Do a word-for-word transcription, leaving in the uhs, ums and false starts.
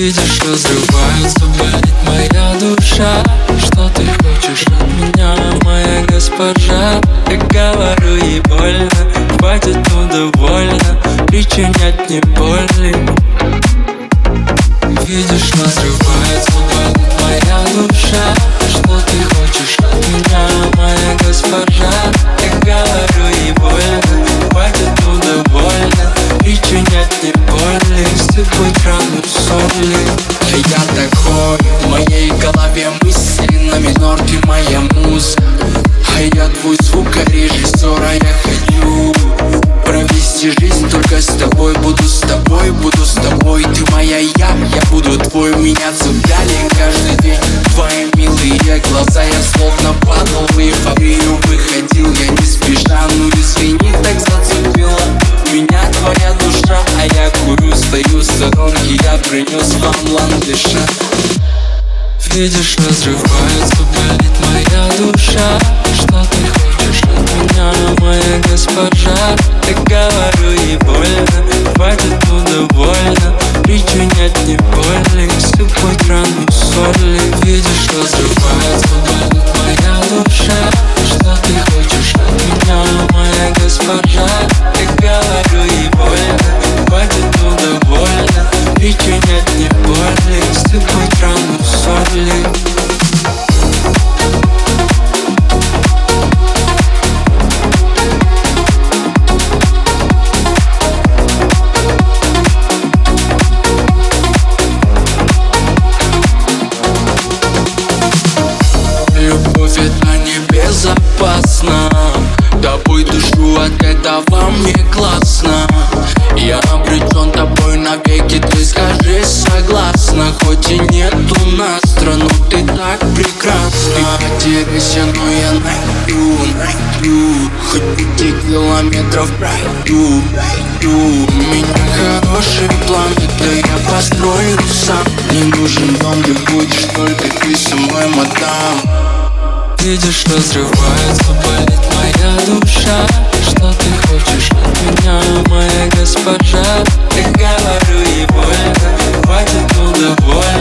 Видишь, разрывается, болит моя душа. Что ты хочешь от меня, моя госпожа? Я говорю ей больно, хватит, ну довольно причинять мне боли. Видишь, разрывается, болит моя душа. Что ты хочешь от меня, моя госпожа? Я говорю ей больно, хватит, ну довольно причинять мне боли. Сыпать рану соли. Я такой, в моей голове мысли на минорке моя муза. А я твой звукорежиссер, а я хочу провести жизнь только с тобой. Буду с тобой, буду с тобой. Ты моя я, я буду твой. Меня цепляли каждый день твои милые глаза. Я словно падал в эйфорию, выходил я не спеша. Ну извини, так зацепила меня твоя душа. А я курю, стою в сторонке, я принес вам ландыша. Видишь, разрывается, болит моя душа. Что ты хочешь от меня, моя госпожа? Я говорю ей больно, хватит, ну довольно причинять мне боли. Сыпать рану соли. Видишь, разрывается, болит моя душа. Что ты хочешь от меня, моя госпожа? Я говорю ей больно, хватит, ну довольно причинять мне боли. Сыпать рану соли. Любовь это небезопасно. Тобой дышу, от этого мне классно. Я обречен тобой навеки, ты скажи согласна. Хоть и нету нас страну, ты так прекрасна. Ты потеряйся, но я найду, найду. Хоть пяти километров пройду, пройду. У меня хороший план, это я построю сам. Не нужен дом, где будешь только ты со мной, мадам. Видишь, разрывается, болит моя душа. Что ты хочешь от меня, моя госпожа? Я говорю ей больно, хватит, ну довольно